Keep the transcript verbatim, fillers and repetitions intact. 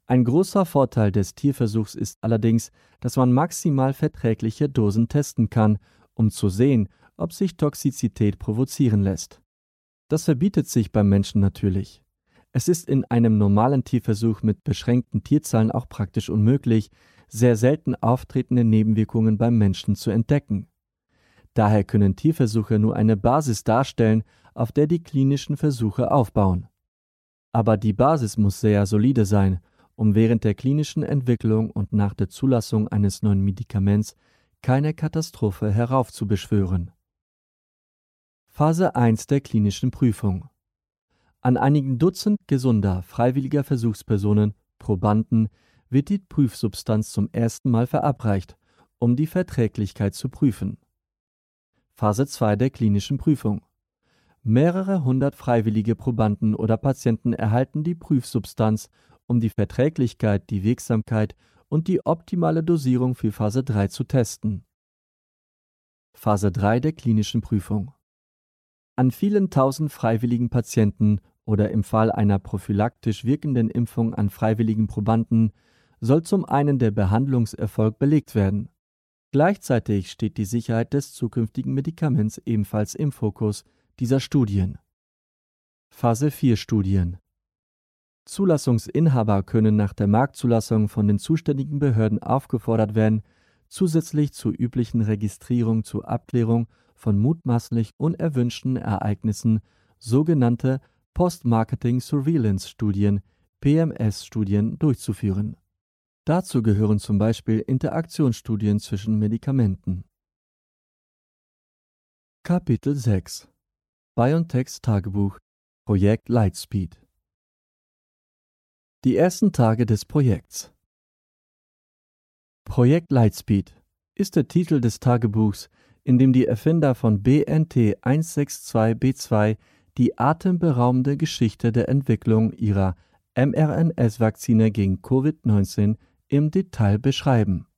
Ein großer Vorteil des Tierversuchs ist allerdings, dass man maximal verträgliche Dosen testen kann, um zu sehen, ob sich Toxizität provozieren lässt. Das verbietet sich beim Menschen natürlich. Es ist in einem normalen Tierversuch mit beschränkten Tierzahlen auch praktisch unmöglich, sehr selten auftretende Nebenwirkungen beim Menschen zu entdecken. Daher können Tierversuche nur eine Basis darstellen, auf der die klinischen Versuche aufbauen. Aber die Basis muss sehr solide sein, um während der klinischen Entwicklung und nach der Zulassung eines neuen Medikaments keine Katastrophe heraufzubeschwören. Phase eins der klinischen Prüfung. An einigen Dutzend gesunder, freiwilliger Versuchspersonen, Probanden, wird die Prüfsubstanz zum ersten Mal verabreicht, um die Verträglichkeit zu prüfen. Phase zwei der klinischen Prüfung. Mehrere hundert freiwillige Probanden oder Patienten erhalten die Prüfsubstanz, um die Verträglichkeit, die Wirksamkeit und die optimale Dosierung für Phase drei zu testen. Phase drei der klinischen Prüfung. An vielen tausend freiwilligen Patienten oder im Fall einer prophylaktisch wirkenden Impfung an freiwilligen Probanden soll zum einen der Behandlungserfolg belegt werden. Gleichzeitig steht die Sicherheit des zukünftigen Medikaments ebenfalls im Fokus dieser Studien. Phase vier Studien. Zulassungsinhaber können nach der Marktzulassung von den zuständigen Behörden aufgefordert werden, zusätzlich zur üblichen Registrierung zur Abklärung von mutmaßlich unerwünschten Ereignissen sogenannte Post-Marketing-Surveillance-Studien, P M S-Studien, durchzuführen. Dazu gehören zum Beispiel Interaktionsstudien zwischen Medikamenten. Kapitel sechs. BioNTechs Tagebuch, Projekt Lightspeed. Die ersten Tage des Projekts. Projekt Lightspeed ist der Titel des Tagebuchs, in dem die Erfinder von B N T eins sechs zwei B zwei die atemberaubende Geschichte der Entwicklung ihrer M R N S-Vakzine gegen Covid neunzehn im Detail beschreiben.